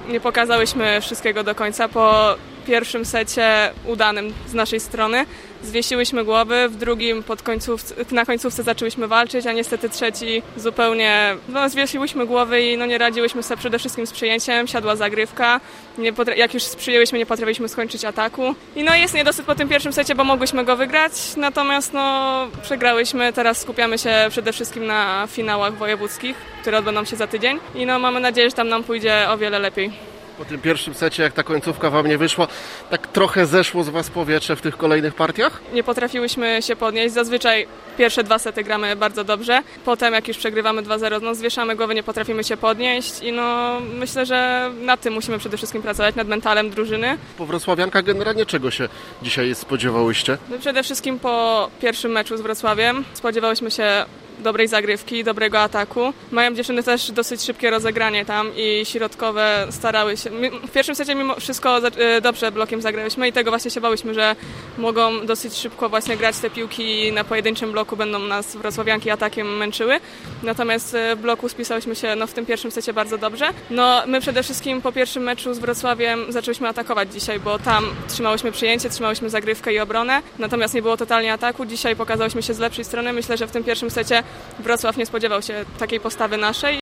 nie pokazałyśmy wszystkiego do końca. Po pierwszym secie udanym z naszej strony zwiesiłyśmy głowy, w drugim na końcówce zaczęłyśmy walczyć, a niestety trzeci zupełnie zwiesiłyśmy głowy i nie radziłyśmy sobie przede wszystkim z przyjęciem, siadła zagrywka, jak już przyjęłyśmy, nie potrafiliśmy skończyć ataku i jest niedosyt po tym pierwszym secie, bo mogłyśmy go wygrać, natomiast przegrałyśmy, teraz skupiamy się przede wszystkim na finałach wojewódzkich, które odbędą się za tydzień i mamy nadzieję, że tam nam pójdzie o wiele lepiej. Po tym pierwszym secie, jak ta końcówka wam nie wyszła, tak trochę zeszło z was powietrze w tych kolejnych partiach? Nie potrafiłyśmy się podnieść. Zazwyczaj pierwsze 2 sety gramy bardzo dobrze. Potem, jak już przegrywamy 2-0, zwieszamy głowę, nie potrafimy się podnieść i myślę, że nad tym musimy przede wszystkim pracować, nad mentalem drużyny. Po wrocławiankach generalnie czego się dzisiaj spodziewałyście? Przede wszystkim po pierwszym meczu z Wrocławiem spodziewałyśmy się dobrej zagrywki, dobrego ataku. Mają dziewczyny też dosyć szybkie rozegranie tam i środkowe starały się. W pierwszym secie mimo wszystko dobrze blokiem zagrałyśmy i tego właśnie się bałyśmy, że mogą dosyć szybko właśnie grać te piłki na pojedynczym bloku, będą nas wrocławianki atakiem męczyły. Natomiast w bloku spisałyśmy się w tym pierwszym secie bardzo dobrze. My przede wszystkim po pierwszym meczu z Wrocławiem zaczęłyśmy atakować dzisiaj, bo tam trzymałyśmy przyjęcie, trzymałyśmy zagrywkę i obronę, natomiast nie było totalnie ataku. Dzisiaj pokazałyśmy się z lepszej strony. Myślę, że w tym pierwszym secie Wrocław nie spodziewał się takiej postawy naszej